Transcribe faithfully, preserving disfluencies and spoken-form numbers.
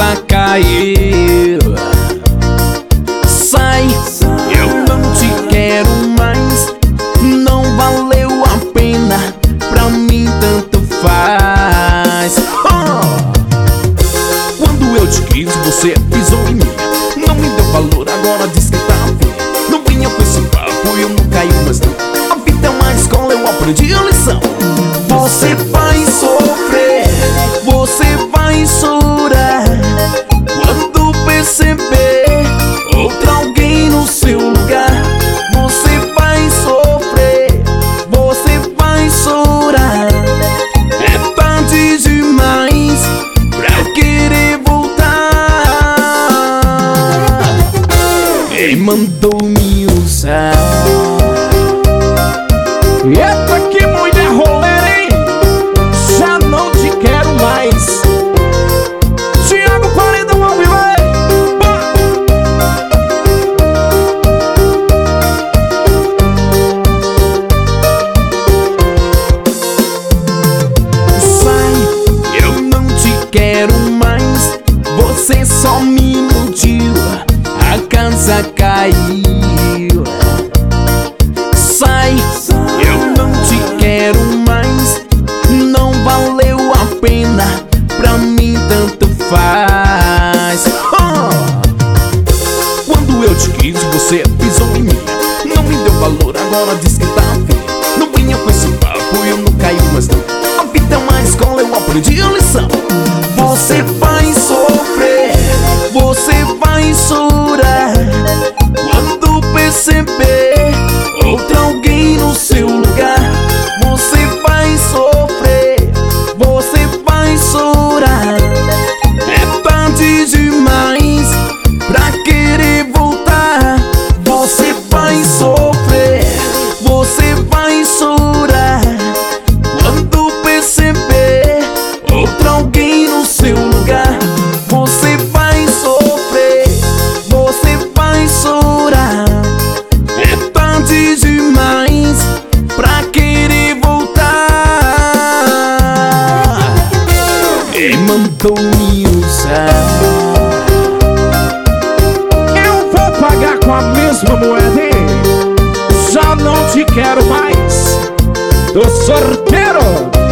casa caiu. Sai, eu não te quero mais. Não valeu a pena, pra mim tanto faz. Oh! Quando eu te quis, você pisou em mim. Não me deu valor, agora diz que tá afim. Não vinha com esse papo, eu não caio mais não. A vida é uma escola, eu aprendi a lição. Você vai sofrer, você vai chorar quando perceber outra alguém no seu lugar. Você vai sofrer, você vai chorar. É tarde demais pra querer voltar. Quem mandou me usar? Eita, que mulher roleira, hein? Já não te quero mais. Thiago Paredão ao vivo, sai, eu não te quero mais. Você só me iludiu, a casa caiu. Sai, eu não te quero mais. Não valeu a pena, pra mim tanto faz. Oh! Quando eu te quis, você pisou em mim. Não me deu valor, agora diz que tá afim. Não vinha com esse papo, eu não caio mais não. A vida é uma escola, eu aprendi a lição. Você vai sofrer, você vai chorar quando perceber outra alguém no seu lugar. Você vai sofrer, você vai chorar. É tarde demais pra querer voltar. Você vai sofrer, você vai chorar quando perceber outra alguém no seu lugar. Você vai sofrer, você vai chorar. É tarde demais pra querer voltar. Quem mandou me usar? Eu vou pagar com a mesma moeda, hein? Já não te quero mais. Tô sorteiro.